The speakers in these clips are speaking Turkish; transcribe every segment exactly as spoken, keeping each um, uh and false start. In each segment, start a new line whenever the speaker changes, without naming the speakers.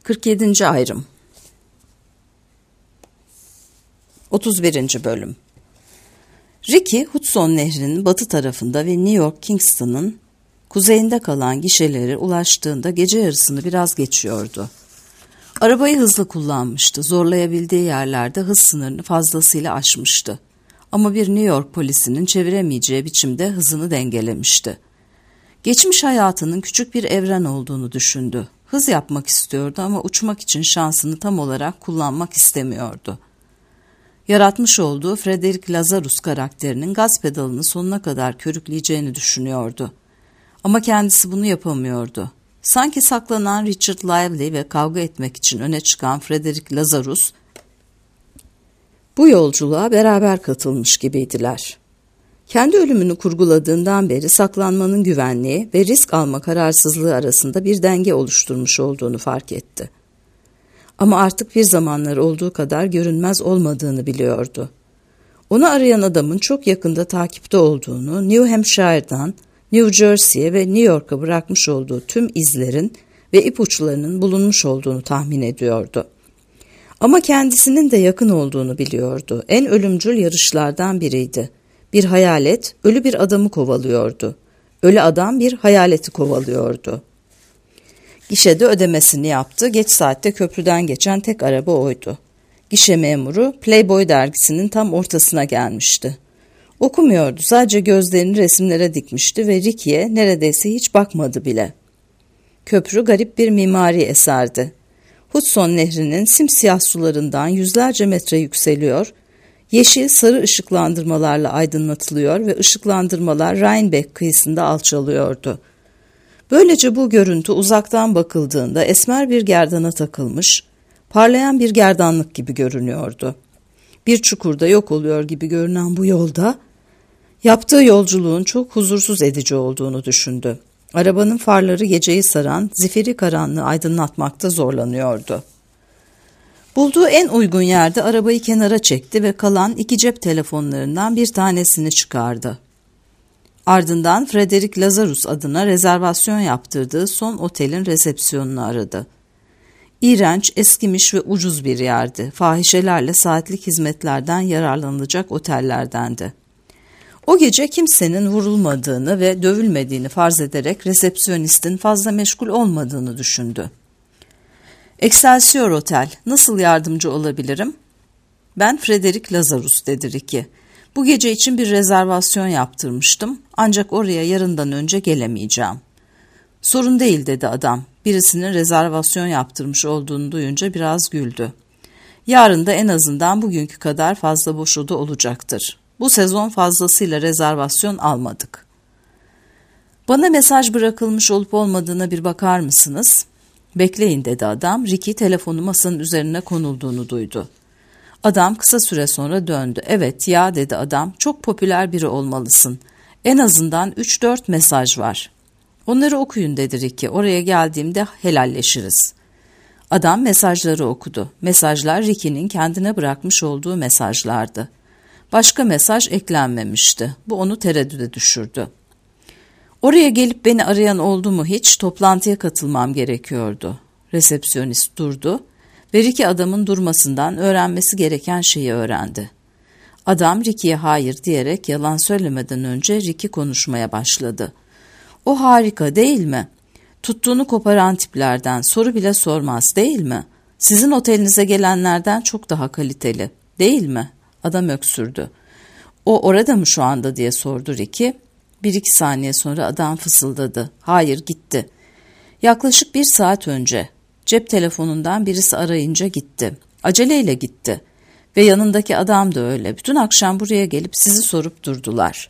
kırk yedinci ayrım. otuz birinci bölüm. Ricky, Hudson Nehri'nin batı tarafında ve New York Kingston'ın kuzeyinde kalan gişeleri ulaştığında gece yarısını biraz geçiyordu. Arabayı hızlı kullanmıştı. Zorlayabildiği yerlerde hız sınırını fazlasıyla aşmıştı. Ama bir New York polisinin çeviremeyeceği biçimde hızını dengelemişti. Geçmiş hayatının küçük bir evren olduğunu düşündü. Hız yapmak istiyordu ama uçmak için şansını tam olarak kullanmak istemiyordu. Yaratmış olduğu Frederick Lazarus karakterinin gaz pedalını sonuna kadar körükleyeceğini düşünüyordu. Ama kendisi bunu yapamıyordu. Sanki saklanan Richard Lively ve kavga etmek için öne çıkan Frederick Lazarus, bu yolculuğa beraber katılmış gibiydiler. Kendi ölümünü kurguladığından beri saklanmanın güvenliği ve risk alma kararsızlığı arasında bir denge oluşturmuş olduğunu fark etti. Ama artık bir zamanlar olduğu kadar görünmez olmadığını biliyordu. Onu arayan adamın çok yakında takipte olduğunu, New Hampshire'dan New Jersey'ye ve New York'a bırakmış olduğu tüm izlerin ve ipuçlarının bulunmuş olduğunu tahmin ediyordu. Ama kendisinin de yakın olduğunu biliyordu. En ölümcül yarışlardan biriydi. Bir hayalet ölü bir adamı kovalıyordu. Ölü adam bir hayaleti kovalıyordu. Gişede ödemesini yaptı. Geç saatte köprüden geçen tek araba oydu. Gişe memuru Playboy dergisinin tam ortasına gelmişti. Okumuyordu, sadece gözlerini resimlere dikmişti ve Ricky'ye neredeyse hiç bakmadı bile. Köprü garip bir mimari eserdi. Hudson Nehri'nin simsiyah sularından yüzlerce metre yükseliyor, yeşil sarı ışıklandırmalarla aydınlatılıyor ve ışıklandırmalar Rhinebeck kıyısında alçalıyordu. Böylece bu görüntü uzaktan bakıldığında esmer bir gerdana takılmış, parlayan bir gerdanlık gibi görünüyordu. Bir çukurda yok oluyor gibi görünen bu yolda, yaptığı yolculuğun çok huzursuz edici olduğunu düşündü. Arabanın farları geceyi saran zifiri karanlığı aydınlatmakta zorlanıyordu. Bulduğu en uygun yerde arabayı kenara çekti ve kalan iki cep telefonlarından bir tanesini çıkardı. Ardından Frederick Lazarus adına rezervasyon yaptırdığı son otelin resepsiyonunu aradı. İğrenç, eskimiş ve ucuz bir yerdi. Fahişelerle saatlik hizmetlerden yararlanılacak otellerdendi. O gece kimsenin vurulmadığını ve dövülmediğini farz ederek resepsiyonistin fazla meşgul olmadığını düşündü. Excelsior Otel, nasıl yardımcı olabilirim? Ben Frederick Lazarus, dedi Ricky. Bu gece için bir rezervasyon yaptırmıştım, ancak oraya yarından önce gelemeyeceğim. Sorun değil, dedi adam. Birisinin rezervasyon yaptırmış olduğunu duyunca biraz güldü. Yarın da en azından bugünkü kadar fazla boş oda olacaktır. Bu sezon fazlasıyla rezervasyon almadık. Bana mesaj bırakılmış olup olmadığına bir bakar mısınız? Bekleyin, dedi adam. Ricky telefonu masanın üzerine konulduğunu duydu. Adam kısa süre sonra döndü. Evet ya, dedi adam, çok popüler biri olmalısın. En azından üç dört mesaj var. Onları okuyun, dedi Ricky. Oraya geldiğimde helalleşiriz. Adam mesajları okudu. Mesajlar Ricky'nin kendine bırakmış olduğu mesajlardı. Başka mesaj eklenmemişti. Bu onu tereddüde düşürdü. Oraya gelip beni arayan oldu mu hiç? Toplantıya katılmam gerekiyordu. Resepsiyonist durdu ve Ricky adamın durmasından öğrenmesi gereken şeyi öğrendi. Adam Ricky'ye hayır diyerek yalan söylemeden önce Ricky konuşmaya başladı. O harika değil mi? Tuttuğunu koparan tiplerden, soru bile sormaz değil mi? Sizin otelinize gelenlerden çok daha kaliteli değil mi? Adam öksürdü. O orada mı şu anda diye sordu Ricky. Bir iki saniye sonra adam fısıldadı. Hayır, gitti. Yaklaşık bir saat önce. Cep telefonundan birisi arayınca gitti. Aceleyle gitti. Ve yanındaki adam da öyle. Bütün akşam buraya gelip sizi sorup durdular.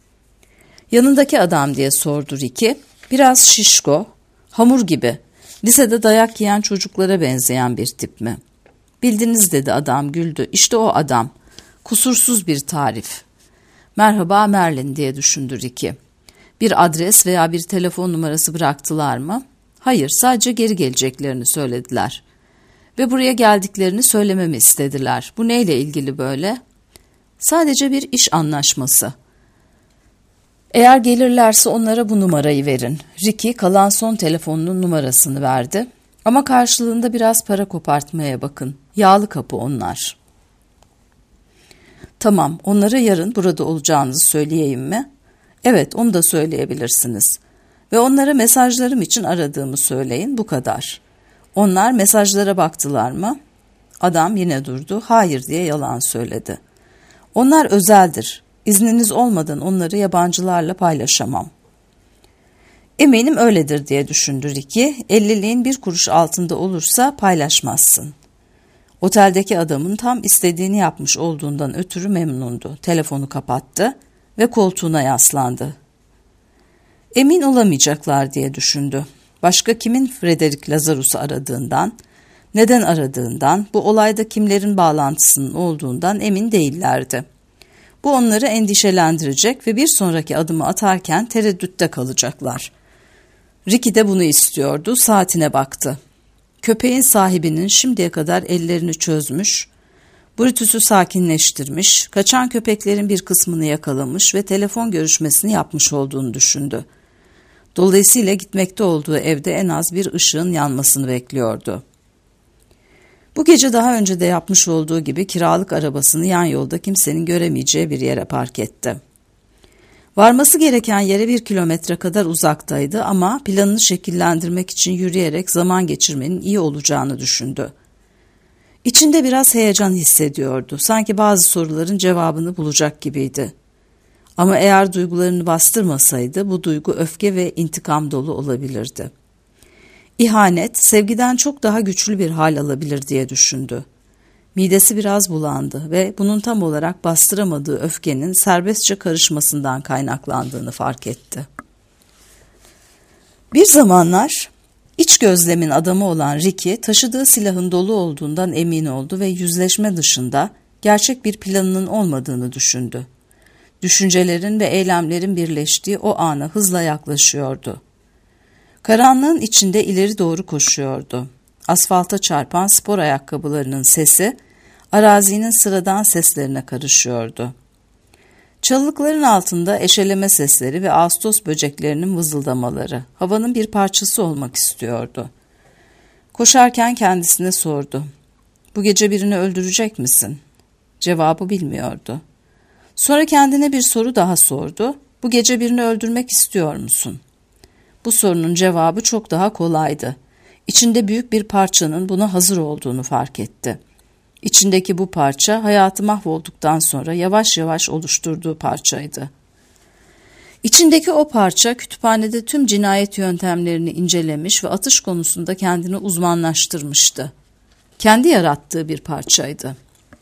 Yanındaki adam diye sordu Ricky. Biraz şişko, hamur gibi, lisede dayak yiyen çocuklara benzeyen bir tip mi? Bildiniz, dedi adam, güldü. İşte o adam. Kusursuz bir tarif. Merhaba Merlin, diye düşündü Ricky. Bir adres veya bir telefon numarası bıraktılar mı? Hayır, sadece geri geleceklerini söylediler. Ve buraya geldiklerini söylememi istediler. Bu neyle ilgili böyle? Sadece bir iş anlaşması. Eğer gelirlerse onlara bu numarayı verin. Ricky kalan son telefonunun numarasını verdi. Ama karşılığında biraz para kopartmaya bakın. Yağlı kapı onlar. Tamam, onlara yarın burada olacağınızı söyleyeyim mi? Evet, onu da söyleyebilirsiniz. Ve onlara mesajlarım için aradığımı söyleyin, bu kadar. Onlar mesajlara baktılar mı? Adam yine durdu, hayır diye yalan söyledi. Onlar özeldir. İzniniz olmadan onları yabancılarla paylaşamam. Eminim öyledir diye düşündü Ricky. Elliliğin bir kuruş altında olursa paylaşmazsın. Oteldeki adamın tam istediğini yapmış olduğundan ötürü memnundu. Telefonu kapattı ve koltuğuna yaslandı. Emin olamayacaklar diye düşündü. Başka kimin Frederick Lazarus'u aradığından, neden aradığından, bu olayda kimlerin bağlantısının olduğundan emin değillerdi. Bu onları endişelendirecek ve bir sonraki adımı atarken tereddütte kalacaklar. Ricky de bunu istiyordu, saatine baktı. Köpeğin sahibinin şimdiye kadar ellerini çözmüş, Brutus'u sakinleştirmiş, kaçan köpeklerin bir kısmını yakalamış ve telefon görüşmesini yapmış olduğunu düşündü. Dolayısıyla gitmekte olduğu evde en az bir ışığın yanmasını bekliyordu. Bu gece daha önce de yapmış olduğu gibi kiralık arabasını yan yolda kimsenin göremeyeceği bir yere park etti. Varması gereken yere bir kilometre kadar uzaktaydı ama planını şekillendirmek için yürüyerek zaman geçirmenin iyi olacağını düşündü. İçinde biraz heyecan hissediyordu. Sanki bazı soruların cevabını bulacak gibiydi. Ama eğer duygularını bastırmasaydı bu duygu öfke ve intikam dolu olabilirdi. İhanet sevgiden çok daha güçlü bir hal alabilir diye düşündü. Midesi biraz bulandı ve bunun tam olarak bastıramadığı öfkenin serbestçe karışmasından kaynaklandığını fark etti. Bir zamanlar iç gözlemin adamı olan Ricky taşıdığı silahın dolu olduğundan emin oldu ve yüzleşme dışında gerçek bir planının olmadığını düşündü. Düşüncelerin ve eylemlerin birleştiği o ana hızla yaklaşıyordu. Karanlığın içinde ileri doğru koşuyordu. Asfalta çarpan spor ayakkabılarının sesi, arazinin sıradan seslerine karışıyordu. Çalılıkların altında eşeleme sesleri ve ağustos böceklerinin vızıldamaları, havanın bir parçası olmak istiyordu. Koşarken kendisine sordu. Bu gece birini öldürecek misin? Cevabı bilmiyordu. Sonra kendine bir soru daha sordu. Bu gece birini öldürmek istiyor musun? Bu sorunun cevabı çok daha kolaydı. İçinde büyük bir parçanın buna hazır olduğunu fark etti. İçindeki bu parça hayatı mahvolduktan sonra yavaş yavaş oluşturduğu parçaydı. İçindeki o parça kütüphanede tüm cinayet yöntemlerini incelemiş ve atış konusunda kendini uzmanlaştırmıştı. Kendi yarattığı bir parçaydı.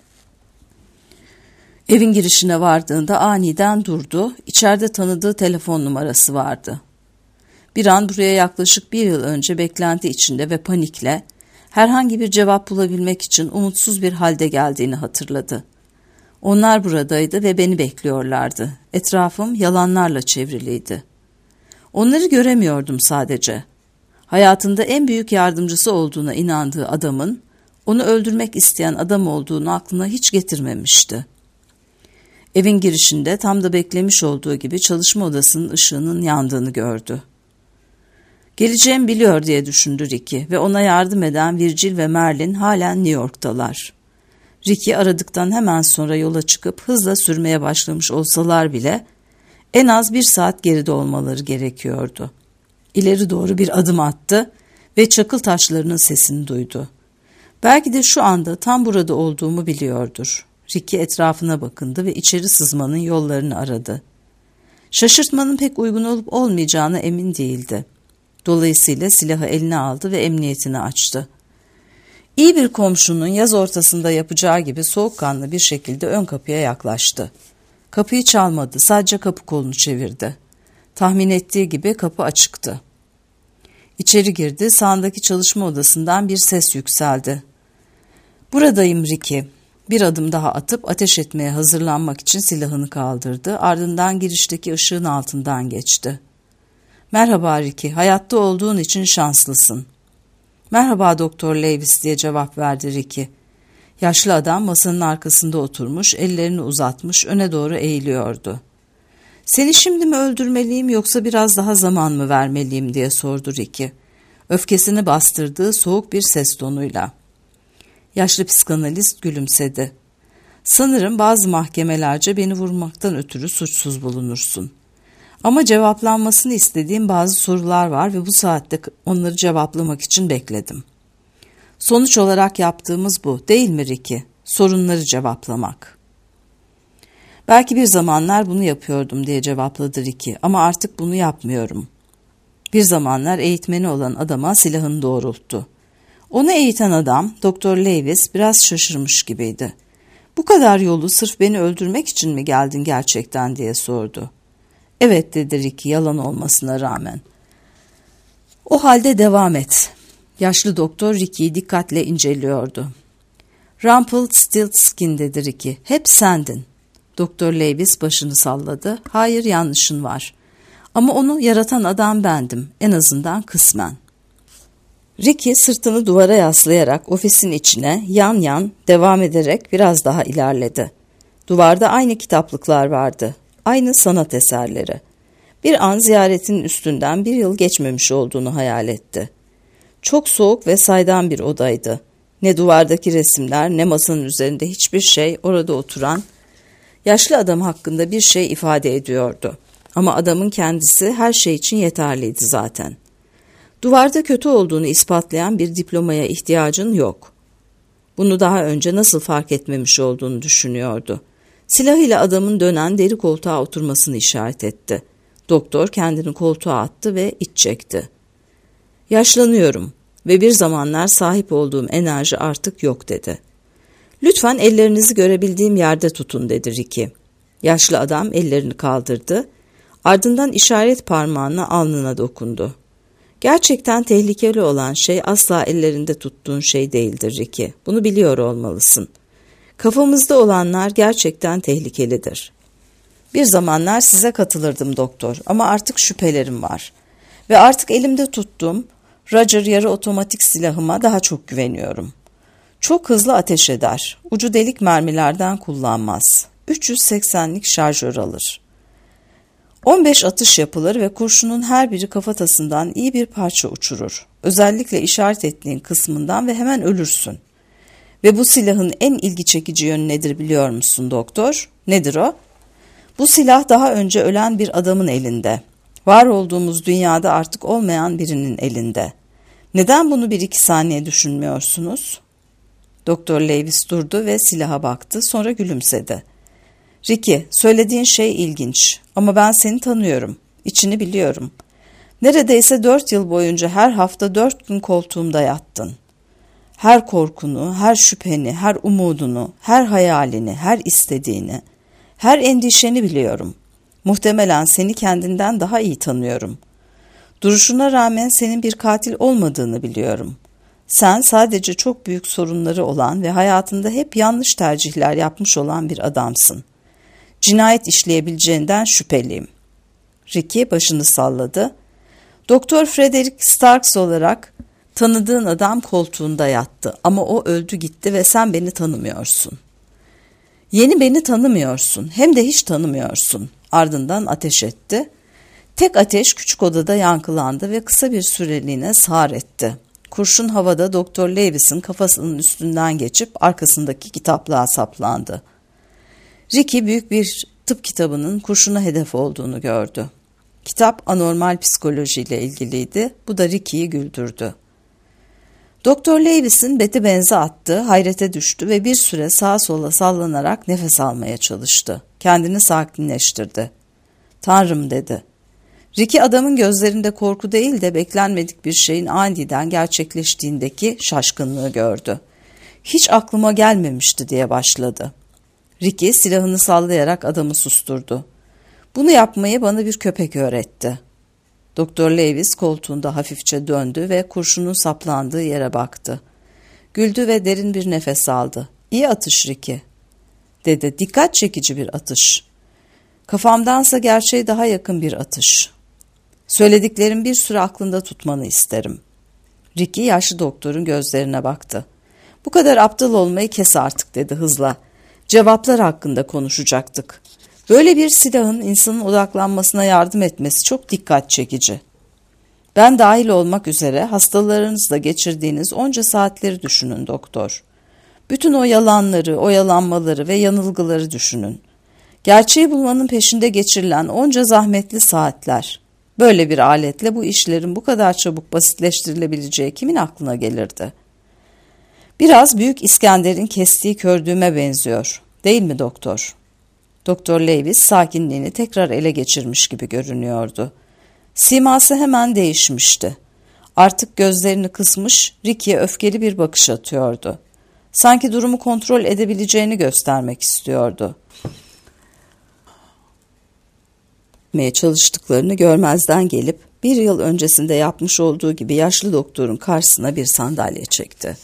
Evin girişine vardığında aniden durdu. İçeride tanıdığı telefon numarası vardı. Bir an buraya yaklaşık bir yıl önce beklenti içinde ve panikle herhangi bir cevap bulabilmek için umutsuz bir halde geldiğini hatırladı. Onlar buradaydı ve beni bekliyorlardı. Etrafım yalanlarla çevriliydi. Onları göremiyordum sadece. Hayatında en büyük yardımcısı olduğuna inandığı adamın, onu öldürmek isteyen adam olduğunu aklına hiç getirmemişti. Evin girişinde tam da beklemiş olduğu gibi çalışma odasının ışığının yandığını gördü. Geleceğimi biliyor diye düşündü Ricky ve ona yardım eden Virgil ve Merlin halen New York'talar. Ricky aradıktan hemen sonra yola çıkıp hızla sürmeye başlamış olsalar bile en az bir saat geride olmaları gerekiyordu. İleri doğru bir adım attı ve çakıl taşlarının sesini duydu. Belki de şu anda tam burada olduğumu biliyordur. Ricky etrafına bakındı ve içeri sızmanın yollarını aradı. Şaşırtmanın pek uygun olup olmayacağına emin değildi. Dolayısıyla silahı eline aldı ve emniyetini açtı. İyi bir komşunun yaz ortasında yapacağı gibi soğukkanlı bir şekilde ön kapıya yaklaştı. Kapıyı çalmadı, sadece kapı kolunu çevirdi. Tahmin ettiği gibi kapı açıktı. İçeri girdi, sağındaki çalışma odasından bir ses yükseldi. "Buradayım Ricky." Bir adım daha atıp ateş etmeye hazırlanmak için silahını kaldırdı, ardından girişteki ışığın altından geçti. "Merhaba Ricky, hayatta olduğun için şanslısın." "Merhaba Doktor Lewis," diye cevap verdi Ricky. Yaşlı adam masanın arkasında oturmuş, ellerini uzatmış, öne doğru eğiliyordu. "Seni şimdi mi öldürmeliyim yoksa biraz daha zaman mı vermeliyim?" diye sordu Ricky. öfkesini bastırdığı soğuk bir ses tonuyla. Yaşlı psikanalist gülümsedi. Sanırım bazı mahkemelerce beni vurmaktan ötürü suçsuz bulunursun. Ama cevaplanmasını istediğim bazı sorular var ve bu saatte onları cevaplamak için bekledim. Sonuç olarak yaptığımız bu, değil mi Ricky? Sorunları cevaplamak. Belki bir zamanlar bunu yapıyordum diye cevapladı Ricky ama artık bunu yapmıyorum. Bir zamanlar eğitmeni olan adama silahını doğrulttu. Onu eğiten adam, Doktor Lewis, biraz şaşırmış gibiydi. Bu kadar yolu sırf beni öldürmek için mi geldin gerçekten diye sordu. Evet dedi Ricky yalan olmasına rağmen. O halde devam et. Yaşlı doktor Ricky'yi dikkatle inceliyordu. Rumpelstiltskin dedi Ricky. Hep sendin. Doktor Lewis başını salladı. Hayır yanlışın var. Ama onu yaratan adam bendim. En azından kısmen. Ricky sırtını duvara yaslayarak ofisin içine yan yan devam ederek biraz daha ilerledi. Duvarda aynı kitaplıklar vardı. Aynı sanat eserleri. Bir an ziyaretin üstünden bir yıl geçmemiş olduğunu hayal etti. Çok soğuk ve saydam bir odaydı. Ne duvardaki resimler ne masanın üzerinde hiçbir şey orada oturan yaşlı adam hakkında bir şey ifade ediyordu. Ama adamın kendisi her şey için yeterliydi zaten. Duvarda kötü olduğunu ispatlayan bir diplomaya ihtiyacın yok. Bunu daha önce nasıl fark etmemiş olduğunu düşünüyordu. Silahıyla adamın dönen deri koltuğa oturmasını işaret etti. Doktor kendini koltuğa attı ve iç çekti. Yaşlanıyorum ve bir zamanlar sahip olduğum enerji artık yok dedi. Lütfen ellerinizi görebildiğim yerde tutun dedi Ricky. Yaşlı adam ellerini kaldırdı. Ardından işaret parmağını alnına dokundu. Gerçekten tehlikeli olan şey asla ellerinde tuttuğun şey değildir Ricky. Bunu biliyor olmalısın. Kafamızda olanlar gerçekten tehlikelidir. Bir zamanlar size katılırdım doktor ama artık şüphelerim var. Ve artık elimde tuttuğum Roger yarı otomatik silahıma daha çok güveniyorum. Çok hızlı ateş eder. Ucu delik mermilerden kullanmaz. üç yüz seksenlik şarjör alır. on beş atış yapılır ve kurşunun her biri kafatasından iyi bir parça uçurur. Özellikle işaret ettiğin kısmından ve hemen ölürsün. Ve bu silahın en ilgi çekici yönü nedir biliyor musun doktor? Nedir o? Bu silah daha önce ölen bir adamın elinde. Var olduğumuz dünyada artık olmayan birinin elinde. Neden bunu bir iki saniye düşünmüyorsunuz? Doktor Lewis durdu ve silaha baktı, sonra gülümsedi. Ricky, söylediğin şey ilginç ama ben seni tanıyorum, içini biliyorum. Neredeyse dört yıl boyunca her hafta dört gün koltuğumda yattın. Her korkunu, her şüpheni, her umudunu, her hayalini, her istediğini, her endişeni biliyorum. Muhtemelen seni kendinden daha iyi tanıyorum. Duruşuna rağmen senin bir katil olmadığını biliyorum. Sen sadece çok büyük sorunları olan ve hayatında hep yanlış tercihler yapmış olan bir adamsın. Cinayet işleyebileceğinden şüpheliyim. Ricky başını salladı. Doktor Frederick Starks olarak tanıdığın adam koltuğunda yattı ama o öldü gitti ve sen beni tanımıyorsun. Yeni beni tanımıyorsun, hem de hiç tanımıyorsun. Ardından ateş etti. Tek ateş küçük odada yankılandı ve kısa bir süreliğine sağır etti. Kurşun havada Doktor Lewis'in kafasının üstünden geçip arkasındaki kitaplığa saplandı. Ricky büyük bir tıp kitabının kurşuna hedef olduğunu gördü. Kitap anormal psikolojiyle ilgiliydi. Bu da Ricky'yi güldürdü. Doktor Lewis'in beti benze attı, hayrete düştü ve bir süre sağa sola sallanarak nefes almaya çalıştı. Kendini sakinleştirdi. Tanrım dedi. Ricky adamın gözlerinde korku değil de beklenmedik bir şeyin aniden gerçekleştiğindeki şaşkınlığı gördü. Hiç aklıma gelmemişti diye başladı. Ricky silahını sallayarak adamı susturdu. Bunu yapmayı bana bir köpek öğretti. Doktor Lewis koltuğunda hafifçe döndü ve kurşunun saplandığı yere baktı. Güldü ve derin bir nefes aldı. İyi atış Ricky, dedi. Dikkat çekici bir atış. Kafamdansa gerçeğe daha yakın bir atış. Söylediklerim bir süre aklında tutmanı isterim. Ricky yaşlı doktorun gözlerine baktı. Bu kadar aptal olmayı kes artık dedi hızla. Cevaplar hakkında konuşacaktık. Böyle bir silahın insanın odaklanmasına yardım etmesi çok dikkat çekici. Ben dahil olmak üzere hastalarınızla geçirdiğiniz onca saatleri düşünün doktor. Bütün o yalanları, oyalanmaları ve yanılgıları düşünün. Gerçeği bulmanın peşinde geçirilen onca zahmetli saatler. Böyle bir aletle bu işlerin bu kadar çabuk basitleştirilebileceği kimin aklına gelirdi? Biraz Büyük İskender'in kestiği kördüğüme benziyor, değil mi doktor? Doktor Lewis sakinliğini tekrar ele geçirmiş gibi görünüyordu. Siması hemen değişmişti. Artık gözlerini kısmış, Ricky'ye öfkeli bir bakış atıyordu. Sanki durumu kontrol edebileceğini göstermek istiyordu. Yapmaya çalıştıklarını görmezden gelip bir yıl öncesinde yapmış olduğu gibi yaşlı doktorun karşısına bir sandalye çekti.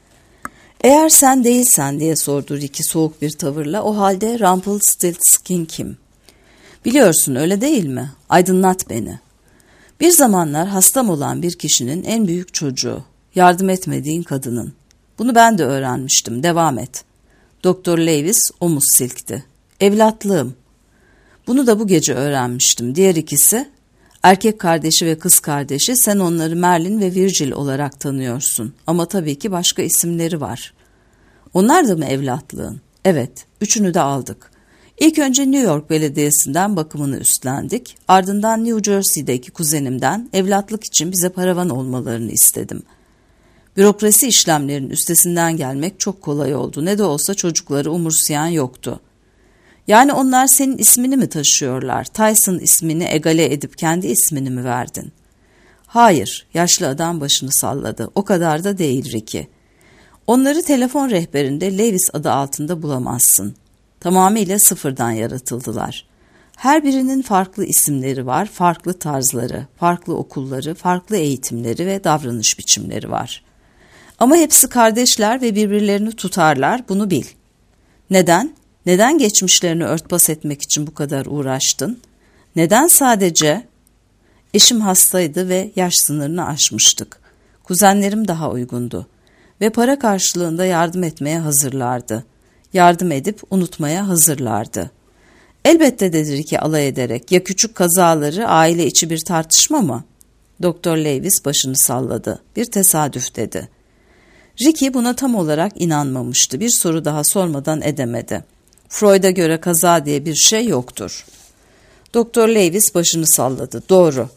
"Eğer sen değilsen," diye sordu Ricky soğuk bir tavırla, "o halde Rumpelstiltskin kim? Biliyorsun, öyle değil mi? Aydınlat beni." "Bir zamanlar hastam olan bir kişinin en büyük çocuğu, yardım etmediğin kadının. Bunu ben de öğrenmiştim, devam et." Doktor Lewis omuz silkti. "Evlatlığım. Bunu da bu gece öğrenmiştim. Diğer ikisi, erkek kardeşi ve kız kardeşi, sen onları Merlin ve Virgil olarak tanıyorsun. Ama tabii ki başka isimleri var." "Onlar da mı evlatlığın?" "Evet, üçünü de aldık. İlk önce New York Belediyesi'nden bakımını üstlendik. Ardından New Jersey'deki kuzenimden evlatlık için bize paravan olmalarını istedim. Bürokrasi işlemlerinin üstesinden gelmek çok kolay oldu. Ne de olsa çocukları umursayan yoktu." "Yani onlar senin ismini mi taşıyorlar? Tyson ismini egale edip kendi ismini mi verdin?" "Hayır," yaşlı adam başını salladı. "O kadar da değil Ricky. Onları telefon rehberinde Lewis adı altında bulamazsın. Tamamıyla sıfırdan yaratıldılar. Her birinin farklı isimleri var, farklı tarzları, farklı okulları, farklı eğitimleri ve davranış biçimleri var. Ama hepsi kardeşler ve birbirlerini tutarlar, bunu bil." "Neden? Neden geçmişlerini örtbas etmek için bu kadar uğraştın? Neden sadece?" "Eşim hastaydı ve yaş sınırını aşmıştık. Kuzenlerim daha uygundu ve para karşılığında yardım etmeye hazırlardı. Yardım edip unutmaya hazırlardı." "Elbette," dedi Ricky alay ederek. "Ya küçük kazaları, aile içi bir tartışma mı?" Doktor Lewis başını salladı. "Bir tesadüf," dedi. Ricky buna tam olarak inanmamıştı. Bir soru daha sormadan edemedi. "Freud'a göre kaza diye bir şey yoktur." Doktor Lewis başını salladı. "Doğru.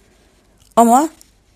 Ama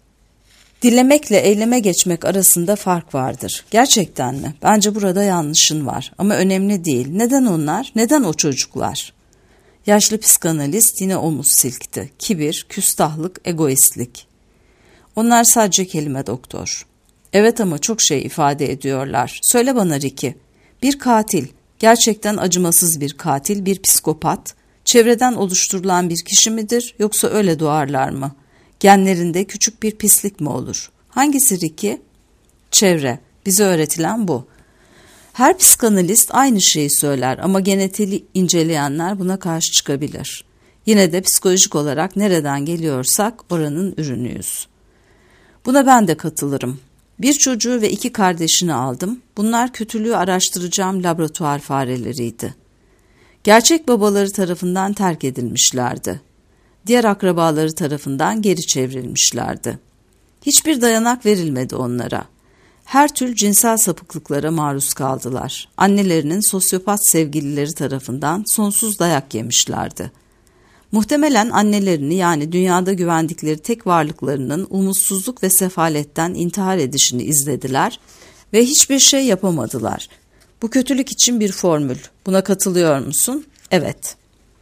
dilemekle eyleme geçmek arasında fark vardır." "Gerçekten mi? Bence burada yanlışın var. Ama önemli değil. Neden onlar? Neden o çocuklar?" Yaşlı psikanalist yine omuz silkti. "Kibir, küstahlık, egoistlik. Onlar sadece kelime doktor." "Evet ama çok şey ifade ediyorlar. Söyle bana Ricky. Bir katil, gerçekten acımasız bir katil, bir psikopat, çevreden oluşturulan bir kişi midir yoksa öyle doğarlar mı? Genlerinde küçük bir pislik mi olur? Hangisi Ricky?" "Çevre. Bize öğretilen bu. Her psikanalist aynı şeyi söyler ama genetiği inceleyenler buna karşı çıkabilir. Yine de psikolojik olarak nereden geliyorsak oranın ürünüyüz." "Buna ben de katılırım. Bir çocuğu ve iki kardeşini aldım. Bunlar kötülüğü araştıracağım laboratuvar fareleriydi. Gerçek babaları tarafından terk edilmişlerdi. Diğer akrabaları tarafından geri çevrilmişlerdi. Hiçbir dayanak verilmedi onlara. Her tür cinsel sapıklıklara maruz kaldılar. Annelerinin sosyopat sevgilileri tarafından sonsuz dayak yemişlerdi. Muhtemelen annelerini, yani dünyada güvendikleri tek varlıklarının umutsuzluk ve sefaletten intihar edişini izlediler ve hiçbir şey yapamadılar. Bu kötülük için bir formül. Buna katılıyor musun?" "Evet."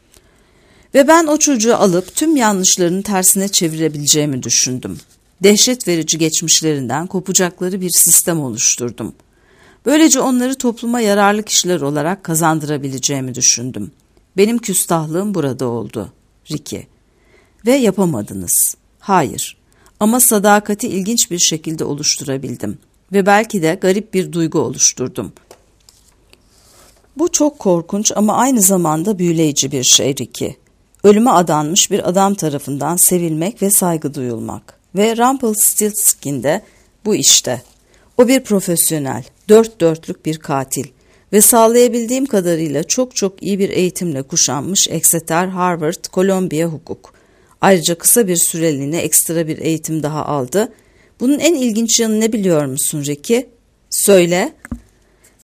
"Ve ben o çocuğu alıp tüm yanlışlarını tersine çevirebileceğimi düşündüm. Dehşet verici geçmişlerinden kopacakları bir sistem oluşturdum. Böylece onları topluma yararlı kişiler olarak kazandırabileceğimi düşündüm. Benim küstahlığım burada oldu, Ricky. Ve yapamadınız. Hayır. Ama sadakati ilginç bir şekilde oluşturabildim. Ve belki de garip bir duygu oluşturdum. Bu çok korkunç ama aynı zamanda büyüleyici bir şey Ricky. Ölüme adanmış bir adam tarafından sevilmek ve saygı duyulmak. Ve Rumpelstiltskin de bu işte. O bir profesyonel, dört dörtlük bir katil ve sağlayabildiğim kadarıyla çok çok iyi bir eğitimle kuşanmış Exeter, Harvard, Columbia hukuk. Ayrıca kısa bir süreliğine ekstra bir eğitim daha aldı. Bunun en ilginç yanı ne biliyor musun Ricky? Söyle.